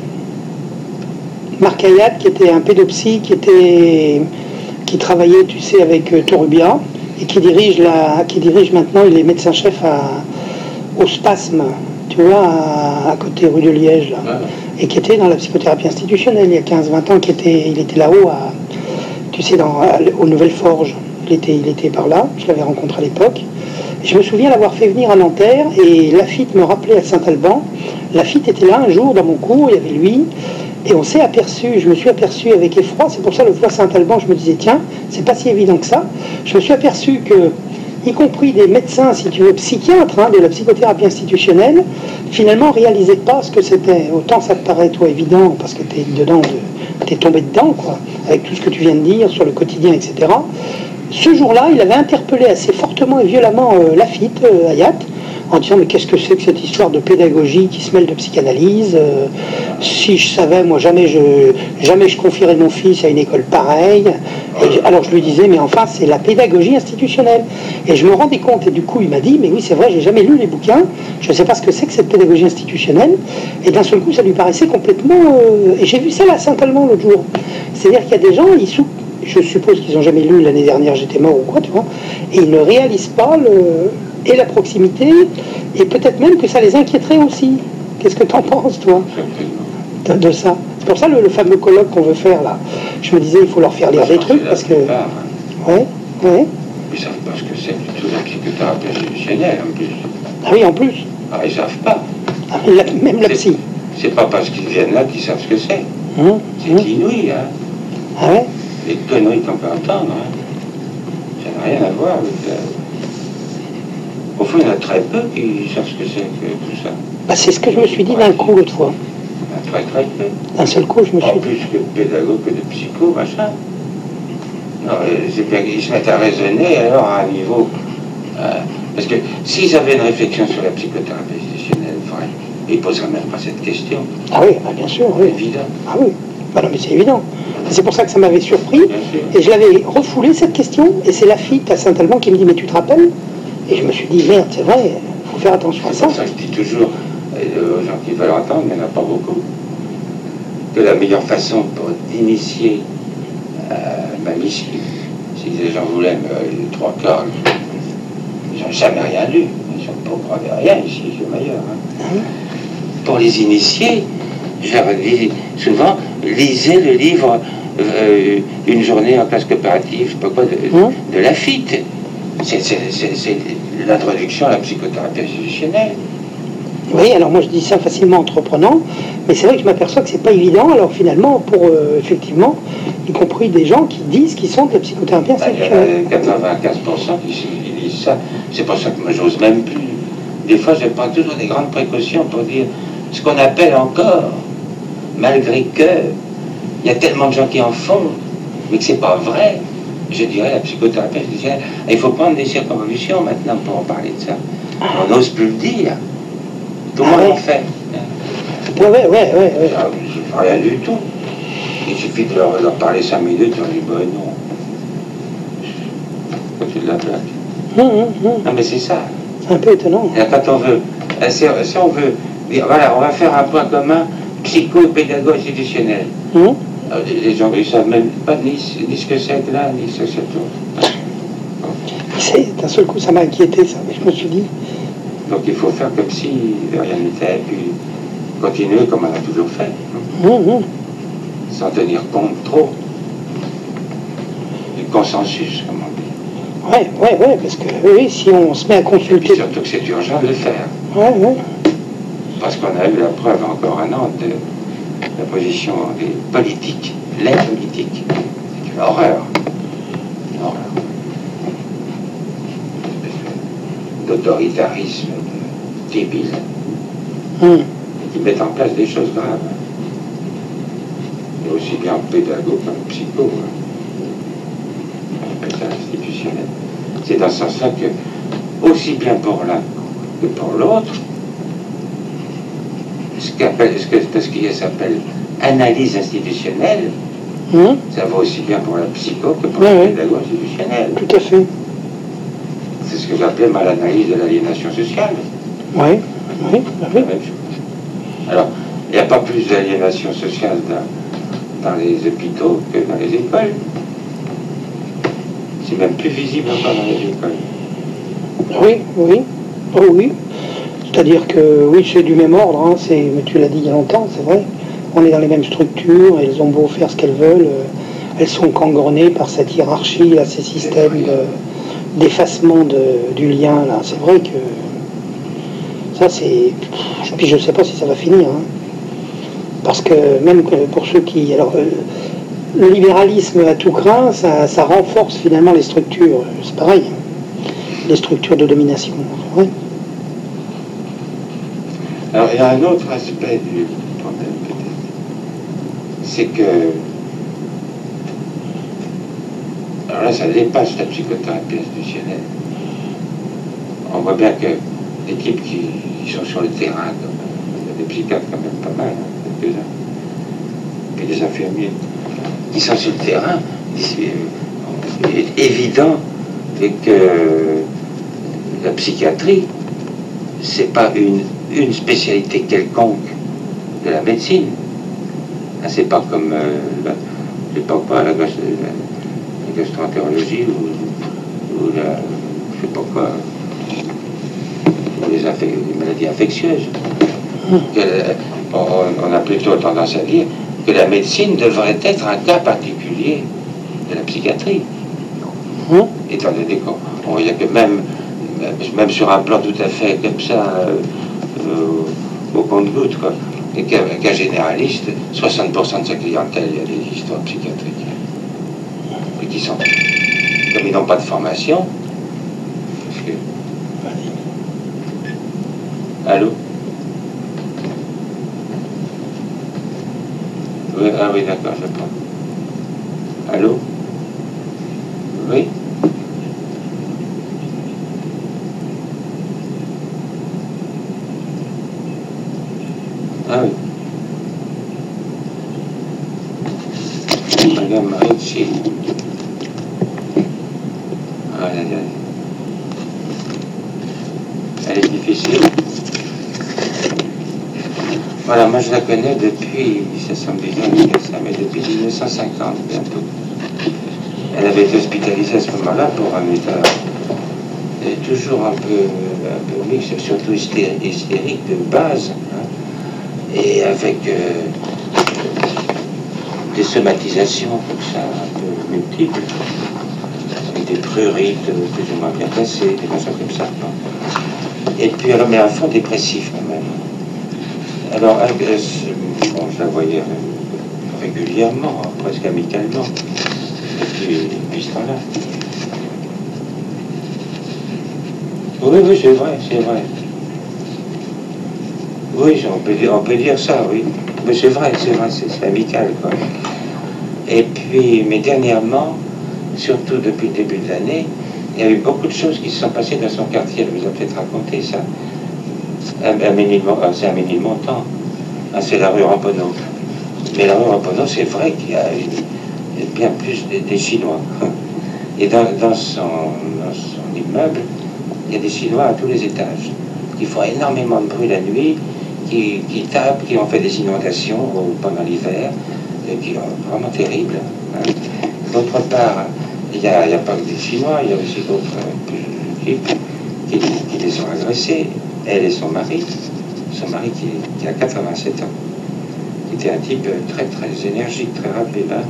Marc Hayat, qui était un pédopsie, qui, était, qui travaillait, tu sais, avec euh, Torubia, et qui dirige, la, qui dirige maintenant, il est médecin-chef au Spasme, tu vois, à, à côté rue de Liège, là, ouais. et qui était dans la psychothérapie institutionnelle il y a quinze vingt ans, qui était, il était là-haut, à, tu sais, dans, à, aux Nouvelles Forges. Il était, il était par là, je l'avais rencontré à l'époque. Et je me souviens l'avoir fait venir à Nanterre, et Lafitte me rappelait à Saint-Alban. Lafitte était là un jour dans mon cours, il y avait lui, et on s'est aperçu, je me suis aperçu avec effroi, c'est pour ça le fois Saint-Alban, je me disais, tiens, c'est pas si évident que ça. Je me suis aperçu que, y compris des médecins, si tu veux, psychiatres, hein, de la psychothérapie institutionnelle, finalement ne réalisaient pas ce que c'était. Autant ça te paraît, toi, évident, parce que tu es dedans, de, t'es tombé dedans, quoi, avec tout ce que tu viens de dire sur le quotidien, et cetera. Ce jour-là, il avait interpellé assez fortement et violemment euh, Lafitte, euh, Hayat, en disant mais qu'est-ce que c'est que cette histoire de pédagogie qui se mêle de psychanalyse, euh, si je savais, moi jamais je jamais je confierais mon fils à une école pareille. Et, alors je lui disais mais enfin c'est la pédagogie institutionnelle. Et je me rendais compte, et du coup il m'a dit mais oui c'est vrai, j'ai jamais lu les bouquins, je ne sais pas ce que c'est que cette pédagogie institutionnelle. Et d'un seul coup ça lui paraissait complètement euh, et j'ai vu ça là à Saint-Alban l'autre jour. C'est-à-dire qu'il y a des gens, ils sou... je suppose qu'ils n'ont jamais lu l'année dernière j'étais mort ou quoi, tu vois, et ils ne réalisent pas le et la proximité, et peut-être même que ça les inquiéterait aussi. Qu'est-ce que tu en penses, toi, de, de ça? C'est pour ça le, le fameux colloque qu'on veut faire, là. Je me disais, il faut leur faire lire des trucs, parce que... Plupart, hein. Ouais, ouais. Ils ne savent pas ce que c'est du tout la psychothérapie institutionnelle, en plus. Ah oui, en plus. Ah, ils ne savent pas. Ah, la, même la psy. C'est pas parce qu'ils viennent là qu'ils savent ce que c'est. Hum, C'est hum. inouï, hein. Ah ouais. Les conneries qu'on peut entendre, hein. Ça n'a rien à voir avec... Euh... Au fond, il y en a très peu qui savent ce que c'est que tout ça. Bah, c'est ce que je me suis dit d'un coup l'autre fois. Il y en a très très peu. D'un seul coup, je me En suis plus dit... que de pédagogues que de psycho, machin. Non, c'est bien qu'ils se mettent à raisonner alors à un niveau... Euh, parce que s'ils avaient une réflexion sur la psychothérapie institutionnelle, vraie, ils ne poseraient même pas cette question. Ah oui, bah, bien sûr, oui. Évident. Ah oui, bah non, mais c'est évident. C'est pour ça que ça m'avait surpris. Bien sûr. Et je l'avais refoulé, cette question, et c'est Lafitte à Saint-Alban qui me dit, mais tu te rappelles? Et je me suis dit, merde, c'est vrai, il faut faire attention à C'est ça. pour ça que je dis toujours euh, aux gens qui veulent entendre, il n'y en a pas beaucoup, que la meilleure façon pour d'initier, euh, même ici, si les gens voulaient, mais euh, les trois quarts, ils n'ont jamais rien lu, ils sont pas au courant de rien ici, c'est meilleur. Hein. Hein? Pour les initier, je leur dis souvent, lisez le livre euh, Une journée en classe coopérative, je sais pas quoi, de, Hein? de Lafitte. C'est l'introduction à la psychothérapie institutionnelle. Oui, alors moi je dis ça facilement entreprenant, mais c'est vrai que je m'aperçois que c'est pas évident, alors finalement, pour euh, effectivement, y compris des gens qui disent qu'ils sont de la psychothérapie Bah, il y en institutionnelle. a quatre-vingt-quinze pour cent qui, qui disent ça. C'est pour ça que moi j'ose même plus. Des fois je prends toujours des grandes précautions pour dire ce qu'on appelle encore, malgré que il y a tellement de gens qui en font, mais que c'est pas vrai. Je dirais la psychothérapie institutionnelle. Il faut prendre des circonvolutions maintenant pour en parler de ça. On n'ose plus le dire. Tout le Ah monde ouais. en fait. Ouais, ouais, ouais, ouais, ouais. Ça, c'est rien du tout. Il suffit de leur, leur parler cinq minutes, on dit ben non. C'est de la blague. Hum, hum, hum. Non mais c'est ça. C'est un peu étonnant. Et quand on veut, si on veut dire, voilà, on va faire un point commun psycho-pédago institutionnel. Hum. Alors, les, les gens ne savent même pas ni, ni ce que c'est que là, ni ce que c'est que l'autre. C'est- D'un seul coup, ça m'a inquiété, ça. Mais je me suis dit, Donc il faut faire comme si de rien n'était, puis continuer comme on a toujours fait, hein, hum, hum. sans tenir compte trop du consensus, comme on dit. Ouais, ouais, ouais, parce que oui, si on se met à Et consulter. puis surtout que c'est urgent de le faire, Ouais, ouais. parce qu'on a eu la preuve encore un an de la position des politiques, les politiques. C'est une horreur. Une horreur. Une espèce d'autoritarisme débile, Hum. qui mettent en place des choses graves. Et aussi bien en pédago qu'en psycho. Hein. On appelle ça institutionnel. C'est dans ce sens-là que, aussi bien pour l'un que pour l'autre, ce qu'appelle, ce que, ce qui s'appelle analyse institutionnelle, Hum, ça vaut aussi bien pour la psycho que pour Ouais, la ouais. pédagogie institutionnelle. Tout à fait. C'est ce que j'appelais mal l'analyse de l'aliénation sociale. Oui, oui, bah oui. La même chose. Alors, il n'y a pas plus d'aliénation sociale dans, dans les hôpitaux que dans les écoles. C'est même plus visible encore dans les écoles. Oui, oui, oh oui. C'est-à-dire que oui, c'est du même ordre, hein, c'est, mais tu l'as dit il y a longtemps, c'est vrai. On est dans les mêmes structures, elles ont beau faire ce qu'elles veulent, euh, elles sont gangrenées par cette hiérarchie, là, ces systèmes de- d'effacement de- du lien, là. C'est vrai que ça, c'est. Puis je ne sais pas si ça va finir, hein. Parce que même que pour ceux qui. Alors, euh, le libéralisme à tout craint, ça, ça renforce finalement les structures. C'est pareil, les structures de domination. Ouais. Alors, il y a un autre aspect du problème, peut-être. C'est que. Alors là, ça dépasse la psychothérapie institutionnelle. On voit bien que l'équipe qui, qui sont sur le terrain, comme, il y a des psychiatres quand même pas mal, hein, quelques-uns, puis des infirmiers, qui sont sur le terrain, il est évident que la psychiatrie, c'est pas une, une spécialité quelconque de la médecine. Hein, c'est pas comme euh, la, je sais pas quoi, la, gastro, la, la gastroentérologie ou, ou la, je sais pas quoi, ou les, infec, les maladies infectieuses. Que, on, on a plutôt tendance à dire que la médecine devrait être un cas particulier de la psychiatrie. Hum. Étant donné qu'on voyait que même, même sur un plan tout à fait comme ça, euh, euh, au compte-gouttes, quoi, et qu'un qu'un généraliste, soixante pour cent de sa clientèle, il y a des histoires psychiatriques. Et qui sont, comme ils n'ont pas de formation, parce que... Allô? Oui, ah oui, d'accord, je prends. Allô? Oui? Ah oui. Madame Ricci. Ah, là, là. Elle est difficile. Voilà, moi je la connais depuis, ça semble bizarre de dire ça, mais depuis mille neuf cent cinquante bientôt. Elle avait été hospitalisée à ce moment-là pour un état elle est toujours un peu, un peu mixte, surtout hystéri- hystérique de base, hein, et avec euh, des somatisations comme ça, un peu multiples, avec des prurites plus ou moins bien placées, des choses comme ça. Non. Et puis elle met un fond dépressif quand même. Alors, euh, bon, je la voyais régulièrement, presque amicalement, depuis, depuis ce temps-là. Oui, oui, c'est vrai, c'est vrai. Oui, on peut, dire, on peut dire ça, oui. Mais c'est vrai, c'est vrai, c'est, c'est amical, quoi. Et puis, mais dernièrement, surtout depuis le début de l'année, il y a eu beaucoup de choses qui se sont passées dans son quartier. Elle vous a peut-être raconté ça. À, à Ménilmontant, c'est à Ménilmontant. Ah, c'est la rue Ramponneau. Mais la rue Ramponneau, c'est vrai qu'il y a, il y a bien plus des, des Chinois. Et dans, dans, son, dans son immeuble, il y a des Chinois à tous les étages, qui font énormément de bruit la nuit, qui, qui tapent, qui ont fait des inondations pendant l'hiver, et qui sont vraiment terribles. Hein. D'autre part, il n'y a, a pas que des Chinois, il y a aussi d'autres équipes qui, qui les ont agressés, elle et son mari, son mari qui, qui a quatre-vingt-sept ans, qui était un type très très énergique, très rapide. Hein.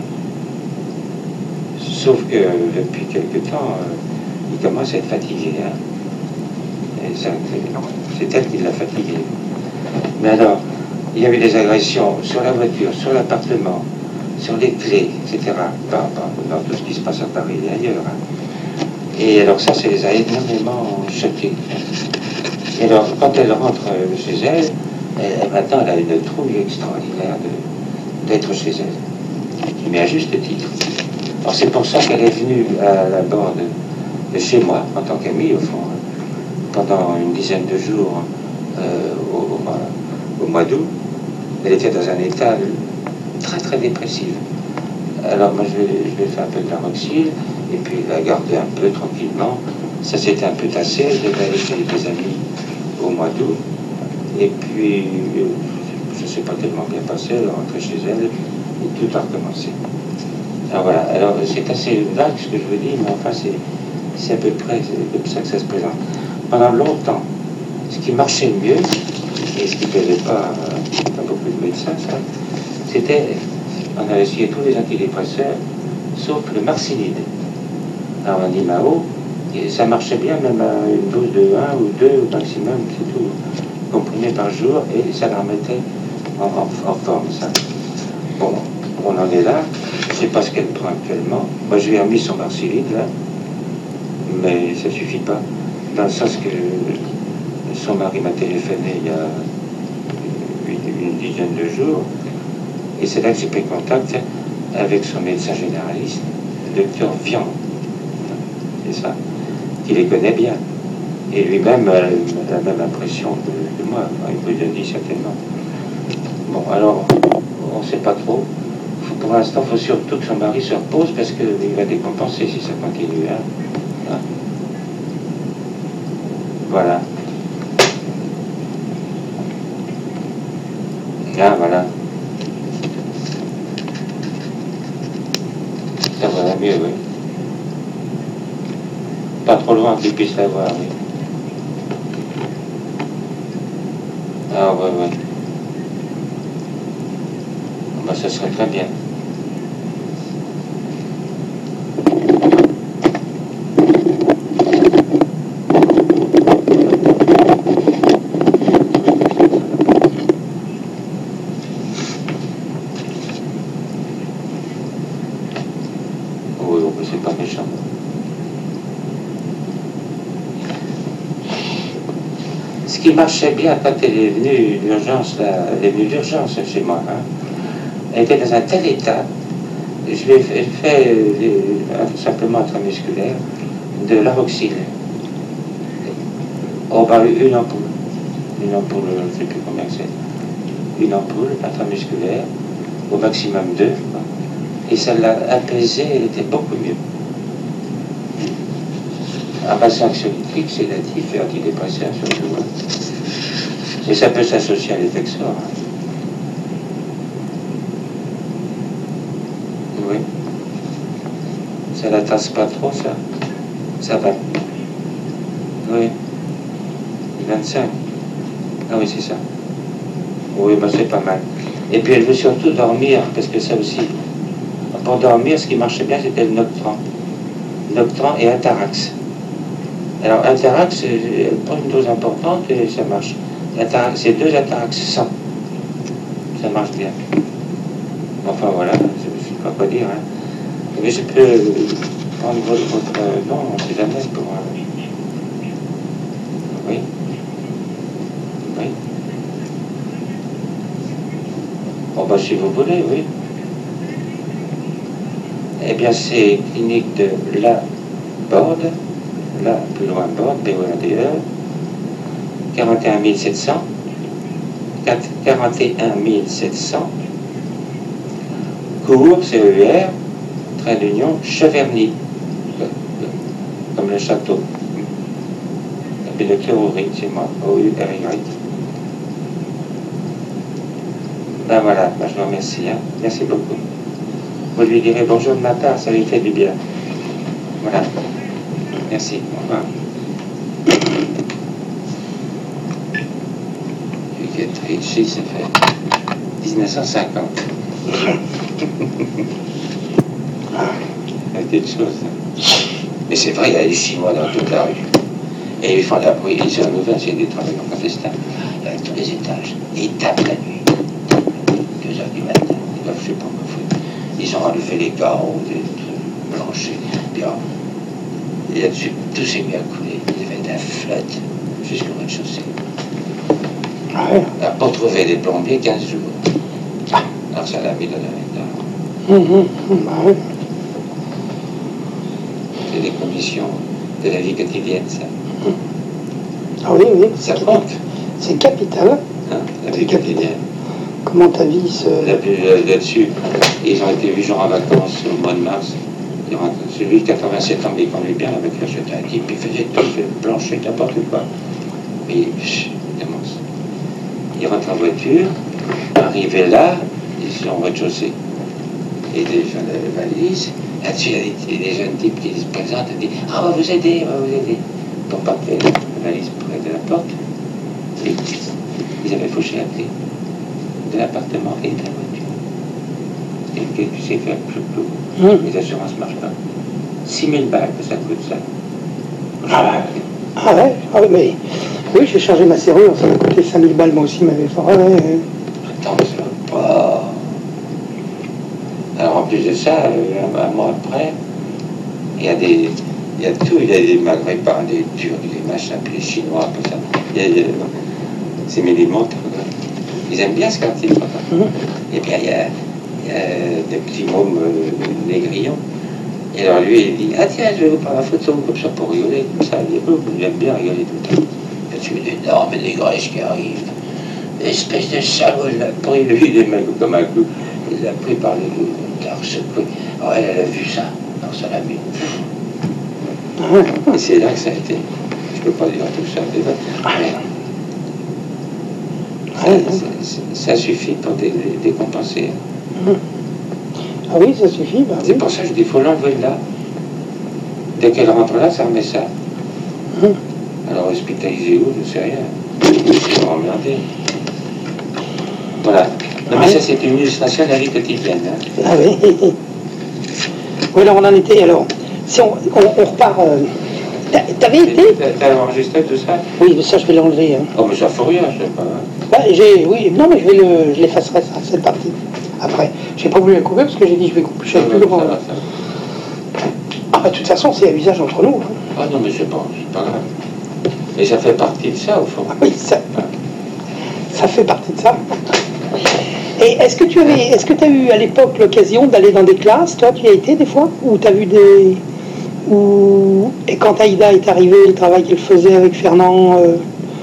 Sauf que depuis quelque temps, euh, il commence à être fatigué. Hein. Et ça, c'est elle qui l'a fatigué. Mais alors, il y avait des agressions sur la voiture, sur l'appartement, sur les clés, et cetera. Dans, dans, dans tout ce qui se passe à Paris et ailleurs. Hein. Et alors ça, ça les a énormément choqués. Et alors, quand elle rentre chez elle, elle maintenant, elle a une trouille extraordinaire de, d'être chez elle. Mais à juste titre. Alors c'est pour ça qu'elle est venue à la bande de chez moi, en tant qu'amie, au fond. pendant une dizaine de jours euh, au, au mois, au mois d'août. Elle était dans un état très très dépressif. Alors moi je vais, je vais faire un peu de l'amoxyl et puis la garder un peu tranquillement. Ça s'était un peu tassé, je devais aller chez des amis au mois d'août. Et puis je ne sais pas tellement bien passé, elle est rentrée chez elle et tout a recommencé. Alors voilà, alors c'est assez vague ce que je vous dis, mais enfin c'est, c'est à peu près c'est comme ça que ça se présente. Pendant longtemps, ce qui marchait le mieux, et ce qui ne plaisait pas, euh, pas beaucoup de médecins, ça, c'était, on a essayé tous les antidépresseurs, sauf le marcilide. Alors on dit Mao, et ça marchait bien même à une dose de un ou deux au maximum, c'est tout, comprimé par jour, et ça la remettait en, en, en forme, ça. Bon, on en est là, je ne sais pas ce qu'elle prend actuellement. Moi je lui ai remis son marcilide, là, mais ça ne suffit pas, dans le sens que son mari m'a téléphoné il y a une, une dizaine de jours, et c'est là que j'ai pris contact avec son médecin généraliste, le docteur Vian, c'est ça, qui les connaît bien. Et lui-même a la même impression que, que moi, enfin, il vous a dit certainement. Bon, alors, on ne sait pas trop. Pour l'instant, il faut surtout que son mari se repose parce qu'il va décompenser si ça continue. Hein. Hein. Voilà. Ah, voilà. Ça va mieux, oui. Pas trop loin qu'il puisse la voir, oui. Ah, ouais, ouais. Bah, ça serait très bien. Ce qui marchait bien quand elle est venue d'urgence, là, elle est venue d'urgence chez moi, hein. Elle était dans un tel état, je lui ai fait, fait euh, simplement intramusculaire de l'amoxyl. Oh, bah, une ampoule, une ampoule, je ne sais plus combien c'est, une ampoule intramusculaire, au maximum deux, et ça l'a apaisée, elle était beaucoup mieux. Un bassin anxiolytique, sédatif et antidépresseur surtout. Hein. Et ça peut s'associer à l'effexor. Oui. Ça la tasse pas trop, ça. Ça va. Oui. vingt-cinq. Ah oui, c'est ça. Oui, bah c'est pas mal. Et puis elle veut surtout dormir, parce que ça aussi, pour dormir, ce qui marchait bien, c'était le Noctran. Noctran et Atarax. Alors, Atarax, elle prend une dose importante et ça marche. C'est deux Atarax cent. Ça marche bien. Enfin, voilà, je ne sais pas quoi dire. Hein. Mais je peux prendre votre, votre nom, on ne sait jamais pour... Oui. Oui. Bon, bah, si vous voulez, oui. Eh bien, c'est clinique de la Borde. Là, plus loin, bord, B O R D E, quarante et un mille sept cents, quarante et un mille sept cents, cours, C E U R, trait d'union, Cheverny, comme le château. Et puis le docteur Ouvry, c'est moi, O U R Y. Ben voilà, ben je vous remercie, hein. Merci beaucoup. Vous lui direz bonjour de ma part, ça lui fait du bien. Voilà. Merci, au revoir. Ici, ça fait dix-neuf cent cinquante. Il y a des choses. Mais c'est vrai, il y a des Chinois dans toute la rue. Et ils font la bruit, ils sont nouveaux, c'est des travailleurs clandestins. Il y a tous les étages. Et ils tapent la nuit. deux heures du matin. Ils doivent, je sais pas quoi foutre. Ils ont enlevé les carreaux, des trucs blanchis. Puis, alors, et là-dessus, tout s'est mis à couler. Il y avait de la flotte jusqu'au rez-de-chaussée. Ah ouais. Pour trouver des plombiers, quinze jours. Ah. Alors ça l'a mis dans la méthode. Mmh, mmh, ah ouais. C'est des conditions de la vie quotidienne, ça. Mmh. Ah oui, oui, Ça c'est compte. C'est capital. Hein, la vie quotidienne. Comment ta vie se... Là-dessus, ils ont été huit jours en vacances au mois de mars. Il rentre, celui de quatre-vingt-sept ans, il conduit bien avec la chute à type, il faisait tout, il plancher, n'importe quoi. Mais chut, il commence. Il rentre en voiture, arrivé là, ils sont au rez-de-chaussée. Et des gens de la valise, là-dessus, il y a des, des jeunes types qui se présentent et disent « Ah, on va vous aider, on va vous aider ». Pour porter la valise près de la porte, et ils avaient fauché la clé de l'appartement et de la voiture. Et qu'est-ce que c'est fait? Mmh. Les assurances ne marchent pas. six mille balles que ça coûte, ça. Ah ouais. Ah ouais, ah ouais, mais... Oui, j'ai changé ma serrure, ça m'a coûté cinq mille balles, moi aussi, m'avait fait... Ah ouais, ouais. Attends, ça va pas... Alors en plus de ça, un, un mois après, il y a des... Il y a tout, il y a des Maghrébins, des Turcs, des machins, puis les Chinois, tout ça. Il y a, il y a, c'est mélimental. Ils aiment bien ce quartier. Mmh. Et bien, il y a, il y a des petits mômes euh, négrillons. Et alors lui, il dit, ah tiens, je vais vous prendre la photo comme ça pour rigoler, comme ça. Il dit, oh, vous aimez bien rigoler tout le temps. Et tu une énorme négresse qui arrive. Espèce de salaud, il l'a pris, lui, des mecs comme un clou. Il l'a pris par le cou, il l'a secoué. Alors elle, elle a vu ça. Alors ça l'a mis. Et c'est là que ça a été. Je ne peux pas dire tout ça, mais ça, ça, ça suffit pour dé, dé, décompenser. Ah oui, ça suffit. Bah c'est oui. pour ça que je dis, il faut l'enlever là. Dès qu'elle rentre là, ça remet ça. Mmh. Alors hospitalisé où, je ne sais rien. C'est emmerdé. Voilà. Non mais ouais. Ça c'est une illustration de la vie quotidienne. Hein. Ah oui. Oui, alors on en était, alors, si on, on, on repart... Euh, T'avais été... T'as enregistré tout ça? Oui, mais ça je vais l'enlever. Hein. Oh mais ça faut rien, je sais pas. Bah, j'ai, oui, non mais je vais le, je l'effacerai ça, cette partie. Après, j'ai pas voulu la couper parce que j'ai dit je vais couper, je suis plus grand. Ah bah de toute façon c'est à usage entre nous. Hein. Ah non mais c'est bon, c'est pas grave. Et ça fait partie de ça au fond. Ah, oui, ça, ça fait partie de ça. Et est-ce que tu avais, est-ce que tu as eu à l'époque l'occasion d'aller dans des classes? Toi, tu y as été des fois? Ou tu as vu des... Ou... Et quand Aïda est arrivée, le travail qu'elle faisait avec Fernand euh...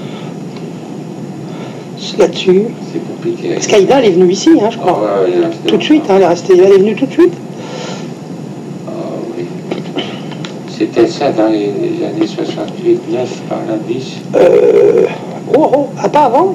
là-dessus? C'est compliqué. Parce qu'Aïda, elle est venue ici, hein, je crois. Oh, ouais, tout de suite, hein, elle est restée, elle est venue tout de suite. Oh oui. C'était ça dans les, les années soixante-huit, neuf par la bis. Euh... Oh, oh, ah, pas avant?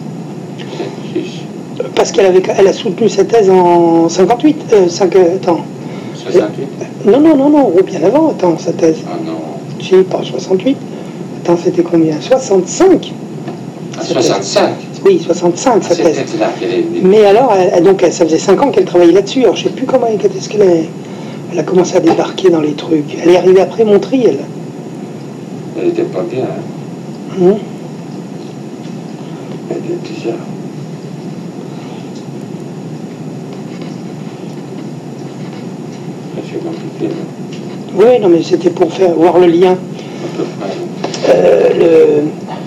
Parce qu'elle avait, elle a soutenu sa thèse en cinquante-huit, euh, cinq, attends. soixante-huit? Non, non, non, non, bien avant, attends, sa thèse. Ah non. Si, pas soixante-huit. Attends, c'était combien? soixante-cinq. Ah, soixante-cinq? Oui, soixante-cinq, sa ah, thèse. Là qu'elle est venue. Mais alors, elle, donc, ça faisait cinq ans qu'elle travaillait là-dessus. Alors, je ne sais plus comment, est-ce qu'elle est, elle a commencé à débarquer dans les trucs. Elle est arrivée après Montry, elle. Elle n'était pas bien. Hein. Hum. Elle était bizarre. C'est compliqué. Oui, non, mais c'était pour faire voir le lien. Euh, le...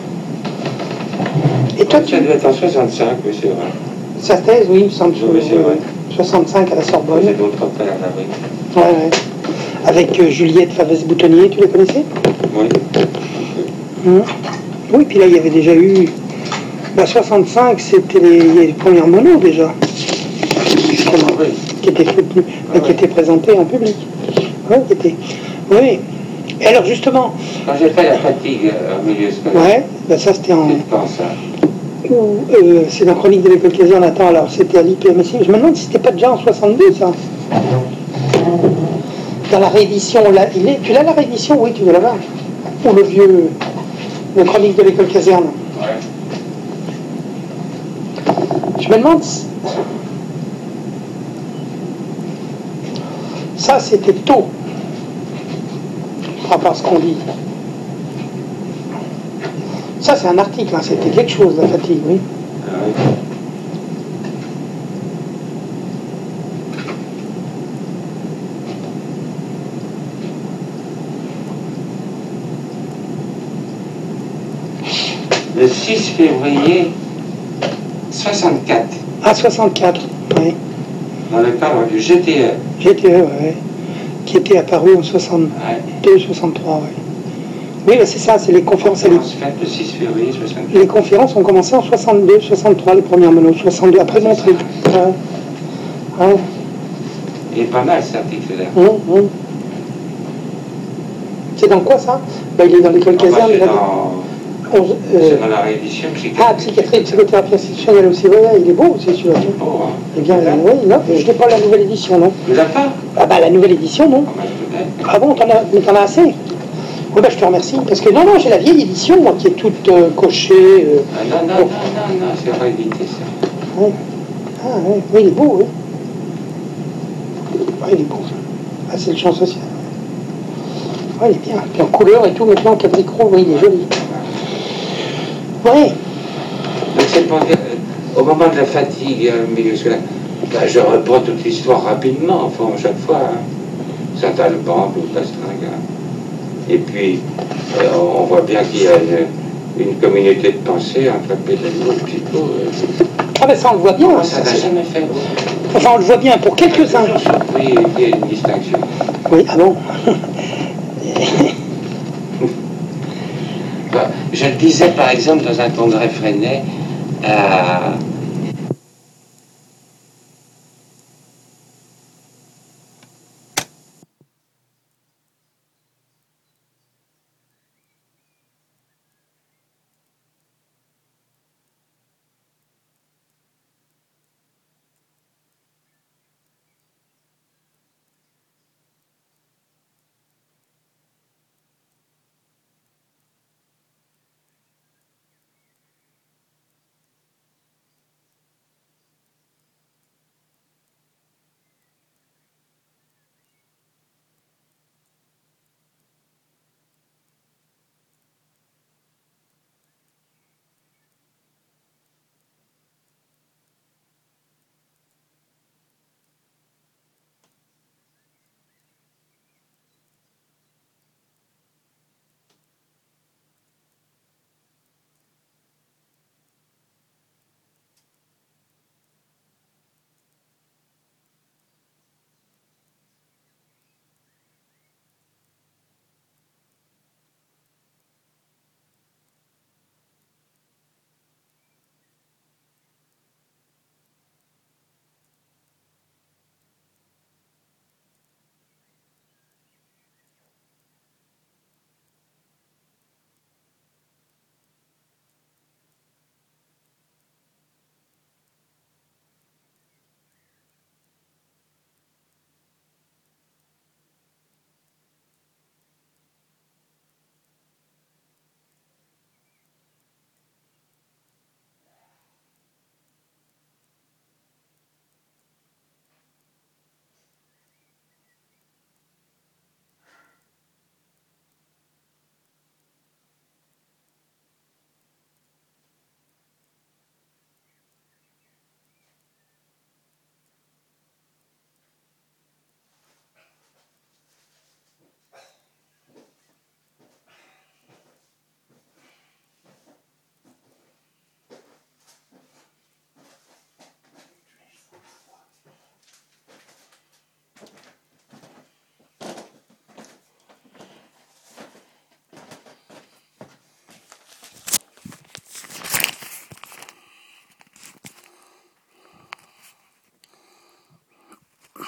Et toi, ça tu... devait être en soixante-cinq, oui, c'est vrai. Sa thèse, oui, sans doute. Oui, c'est vrai. soixante-cinq à la Sorbonne. C'est d'autres pères, là, oui. Ouais, ouais. Avec euh, Juliette Favès-Boutonnier, tu la connaissais? Oui. Hum. Oui, puis là, il y avait déjà eu... Bah, soixante-cinq, c'était les, les premières monos, déjà. Oui. Qui étaient soutenues, Ah, qui ouais. étaient présentées en public. Oui, qui étaient... Oui. Et alors, justement... Quand j'ai fait la fatigue euh, au milieu scolaire. Ouais, bah ça, c'était en... C'est quand ça? Ou, euh, c'est dans Chronique de l'école caserne, attends, alors c'était à l'I P M S I. Je me demande si c'était pas déjà en soixante-deux, ça. Dans la réédition, là, il est... tu l'as la réédition? Oui, tu dois l'avoir. Ou le vieux, le Chronique de l'école caserne. Ouais. Je me demande... Si... Ça, c'était tôt. Par rapport à ce qu'on dit. Ça, c'est un article, hein, c'était quelque chose, la fatigue, oui. Ah, oui. Le six février soixante-quatre, Ah, soixante-quatre, oui. dans le cadre du G T E. G T E, oui. Qui était apparu en soixante-deux, soixante-trois, oui. Oui, bah, c'est ça, c'est les conférences. Les, Conférence faite le six février soixante-deux. les conférences ont commencé en soixante-deux, soixante-trois, les premières monos, soixante-deux, après mon truc. Ouais. Ouais. Il est pas mal cet article-là. Hum, hum. C'est dans quoi ça? Bah, il est dans l'école Enfin, caserne. c'est il a- dans, onze, euh, c'est dans la réédition psychiatrie. Ah, psychiatrie et psychothérapie institutionnelle aussi, oui, il est beau aussi celui-là. Oh, hein. Eh bien, Là, oui, non, je n'ai pas la nouvelle édition, non. tu l'as pas? Ah bah la nouvelle édition, non. Oh, bah, je l'ai. Ah bon, t'en as, mais t'en as assez? Oui, bah je te remercie. Parce que non, non, j'ai la vieille édition, moi, qui est toute euh, cochée. euh, Ah, non, non, bon. non, non, non, c'est réédité ça. Ouais. Ah oui, oui, il est beau, oui. Oui, il est beau. Ah, c'est le champ social. Oui, il est bien. Puis en couleur et tout, maintenant, en quadricro, oui, il est joli. Oui. Donc c'est pour dire, euh, au moment de la fatigue, euh, au milieu scolaire, ben, je reprends toute l'histoire rapidement, enfin, chaque fois. Hein. Saint-Alban, ou Pastringue. Hein. Et puis, euh, on voit bien qu'il y a une, une communauté de pensée entre pédago et psycho. Euh, Ah ben ça, on le voit bien. moi, hein, ça ça, n'a c'est- jamais fait. Enfin, on le voit bien pour quelques-uns. Je suis surpris qu'il y ait une distinction. Oui, ah bon. Ben, je le disais par exemple dans un congrès Freinet à